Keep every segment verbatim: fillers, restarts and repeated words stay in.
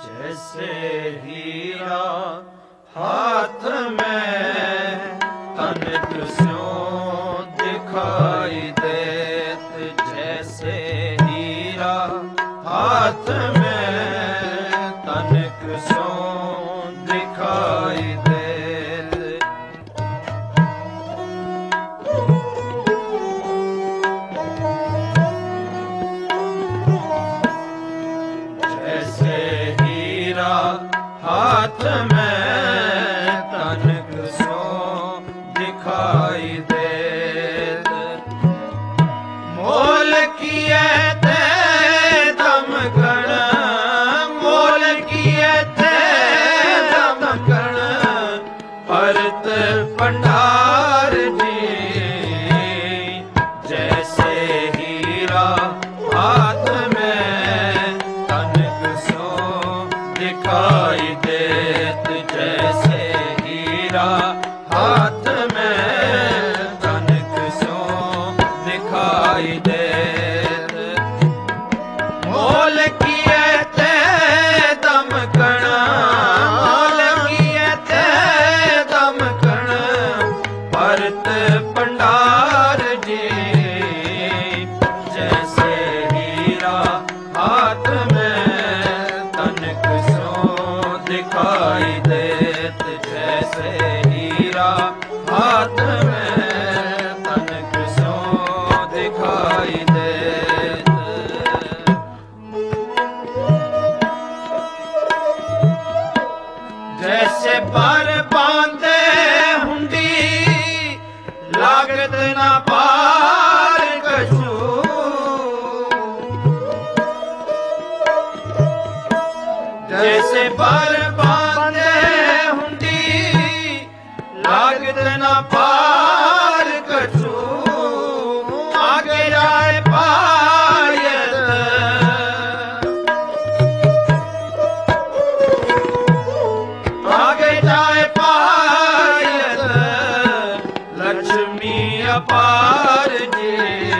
जैसे हीरा हाथ में तनिक स्यों दिखाई देत, जैसे हीरा हाथ में तनिक स्यों दिखाई देत। जैसे हीरा हाथ में तनिक स्यों दिखाई देत, मोल किए ते दम गण, मोल किए ते दम गण, भरत भंडार जी। जैसे हीरा हाथ में तनिक स्यों दिखाई देत, जैसे हीरा हाथ में तनिक स्यों दिखाई देत। मोल किए ते दम कण, मोल किए ते दम कण, भरत भंडार जी। जैसे हीरा हाथ में तनिक स्यों दिखाई देत, जैसे हीरा हाथ में तनिक स्यों दिखाई देत। जैसे पर बांधे हुंडी लागत ना पार कछु, जैसे पर बांधे हुंडी लागत ना पार कछु, आगे जाए पायत, आगे जाए पायत, लक्ष्मी अपार जी।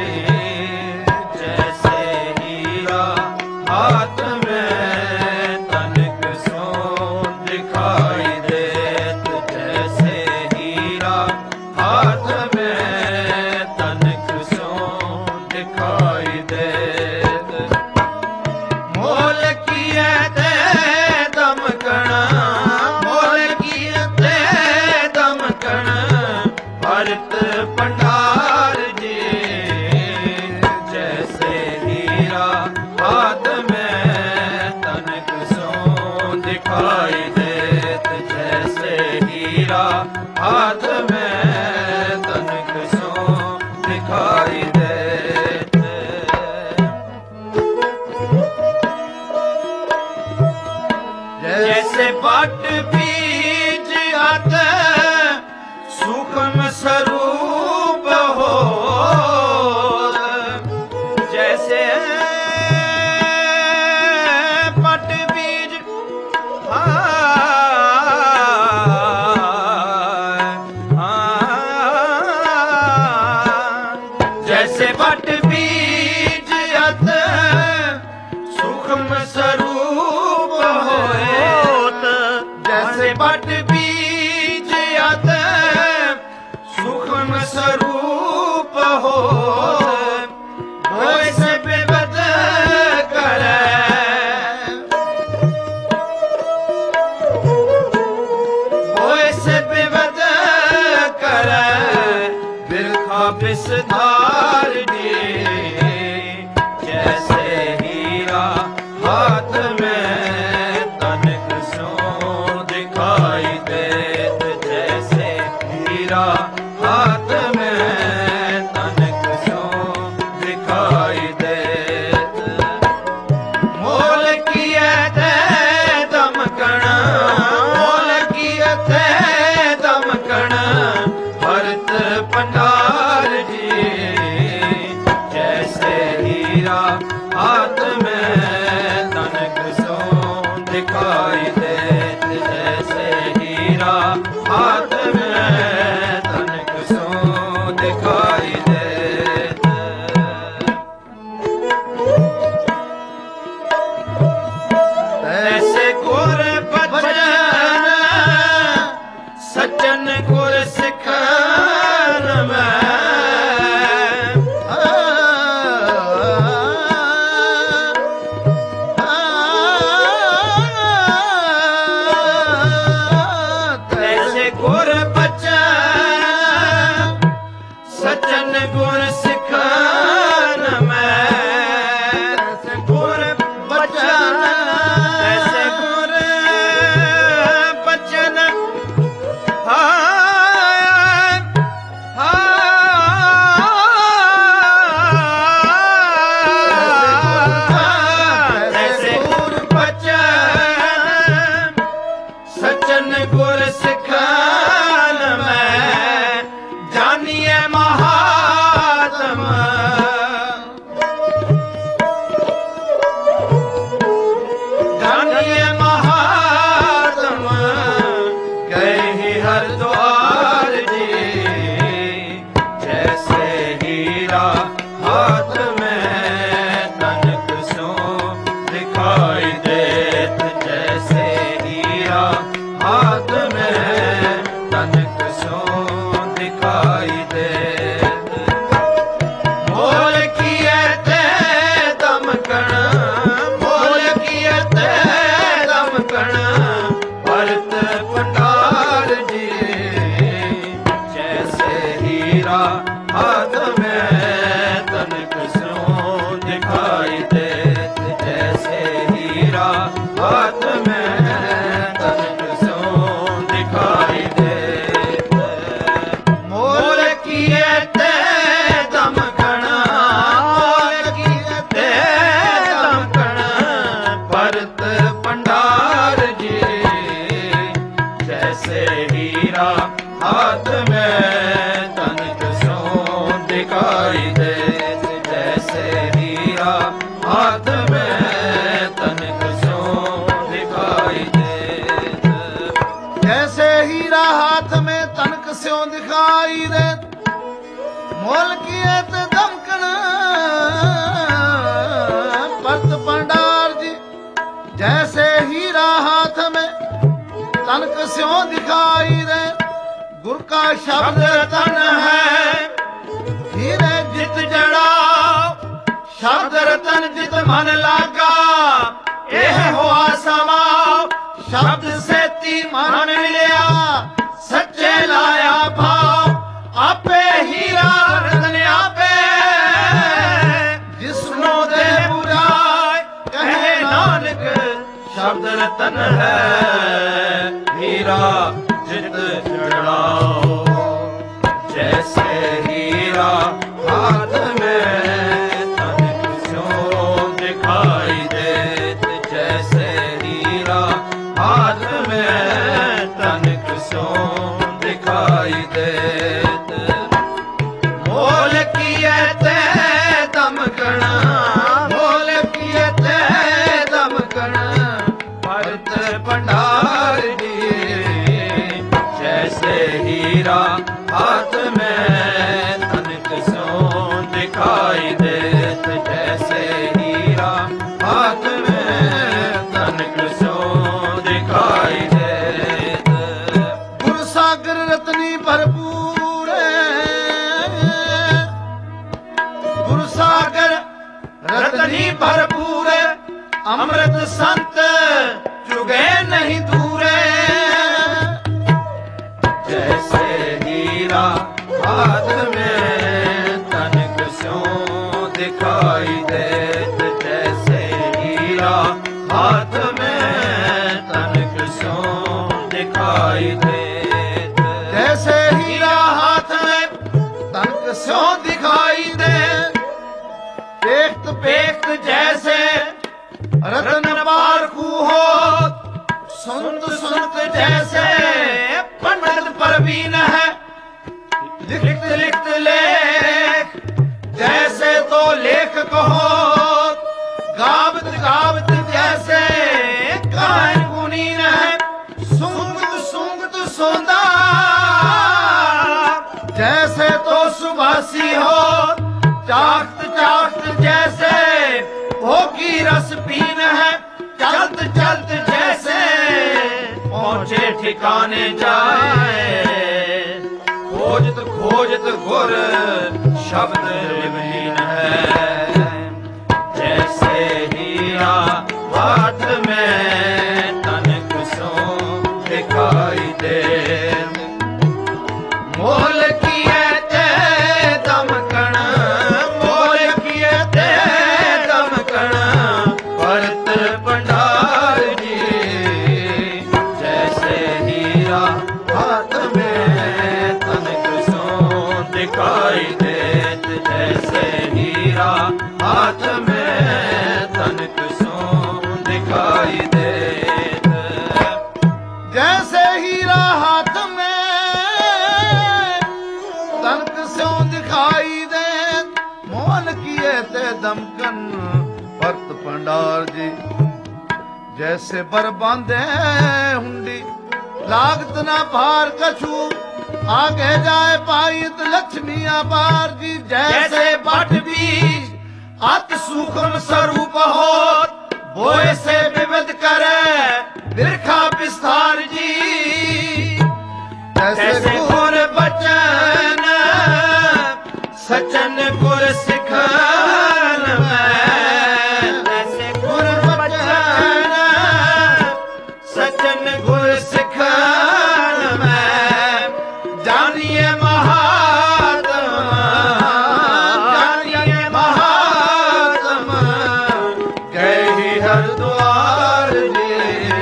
जैसे हीरा हाथ में तनिक स्यों दिखाई देत, जैसे हीरा हाथ में तनिक स्यों दिखाई देत। मोल किए ते दम कण, मोल किए ते दम कण, भरत भंडार जी। जैसे हीरा हाथ में तनिक स्यों दिखाई देत, जैसे हीरा हाथ में तनिक स्यों दिखाई देत। जैसे बट बीज अत सूक्ष्म स्वरूप हो, जैसे बट बीज जैसे बट बीज अत सूक्ष्म स्वरूप होत, जैसे बट बीज अत सूक्ष्म स्वरूप हो, होय से विवद करे, होय से विवद करे, बिरखा विषधार जी। जैसे हीरा हाथ में तनिक स्यों दिखाई देत, जैसे हीरा हाथ में तनिक स्यों दिखाई देत। मोल किए ते दम कण, मोल किए ते दम कण, भरत भंडार जी। जैसे हीरा हाथ में तनिक स्यों दिखाई देत, जैसे हीरा हाथ में तनिक स्यों दिखाई देत। ऐसे तनक स्यों दिखाई दे। गुर का शब्द रतन है हीरे जित जड़ा, शब्द रतन जित मन लागा एह हुआ समा। शब्द से ती मन मिलिया सच्चे लाया भाव, आपे हीरा रतन आपे जिसनो दे बुझाए। कहे नानक शब्द रतन है हीरा जित जड़ाओ। जैसे हीरा हाथ में तनिक स्यों दिखाई देत, जैसे हीरा हाथ में तनिक स्यों दिखाई देत। मोल किए ते दमकण, मोल किए ते दमकण भरत भंडार जी। जैसे हीरा हाथ में तनिक स्यों दिखाई देत, जैसे हीरा हाथ में तनिक स्यों दिखाई देत। गुर सागर रतनी भरपूर, गुर सागर रतनी भरपूर, अमृत संत चुगे नहीं दूरे। जैसे हीरा हाथ में तनिक स्यों दिखाई देत, जैसे हीरा हाथ में तनिक स्यों दिखाई देत। जैसे हीरा हाथ में तनिक स्यों दिखाई दे, पेख्त पेख्त जैसे रतन पारखू हो। संत संत जैसे पंडित परवीन है, लिखत लिखत लेख जैसे तो लेख कहो। गावत गावत जैसे गायन गुनीन है, सूंघत सूंघत सोंदा जैसे तो सुभासी हो। चाख्त चाख्त जैसे भोगी रस पीन है, चलत चलत जैसे पहुंचे ठिकाने जाए। खोजत खोजत गुर शब्द विलीन है। जैसे हीरा हाथ में तनिक स्यों दिखाई दे। मोल किए ते दमकण, मोल किए ते दमकण भरत भंडार जी। जैसे हीरा हाथ में तनिक स्यों दिखाई देत, जैसे हीरा हाथ में तनिक स्यों दिखाई देत। जैसे हीरा हाथ में तनिक स्यों दिखाई देत, मोल किए ते दमकन भरत भंडार जी। जैसे बर बांधे हुंडी लागत ना भार कछु, आगे जाए पाइत लक्ष्मी अपार जी। जैसे बट बीज अत सूक्ष्म स्वरूप हो, बोए से विविध करे बिरखा विस्तार जी। जैसे गुर बचन सचन गुर सिखान में, जैसे गुर बचन सचन गुर सिखान में। जानिए महात्मा, जानिए महात्मा गए ही हरिद्वार जी।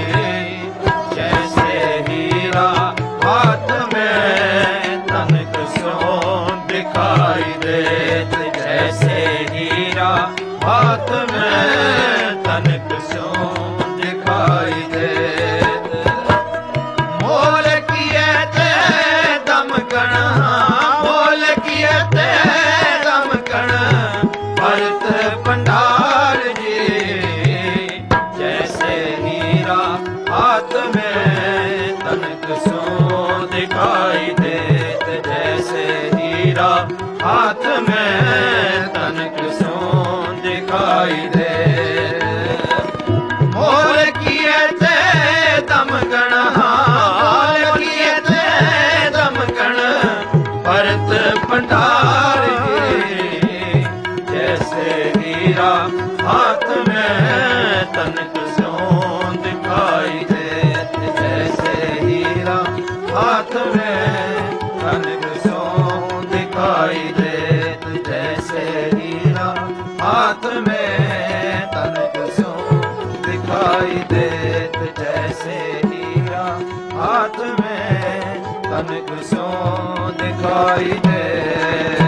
जैसे हीरा हाथ में तनिक स्यों दिखाई देत, जैसे हीरा हाथ में तनिक स्यों दिखाई देत। मोल किए ते दमकण, मोल किए ते दमकण भरत भंडार जी। जैसे हीरा हाथ में तनिक स्यों दिखाई देत, जैसे हीरा हाथ में तनिक स्यों दिखाई देत। मोल किए ते दमकण, हीरा हाथ में तनक स्यों दिखाई देत जैसे हीरा हाथ में तनक स्यों दिखाई देत जैसे हीरा हाथ में तनक स्यों दिखाई देत जैसे हीरा हाथ में तनक स्यों दिखाई दे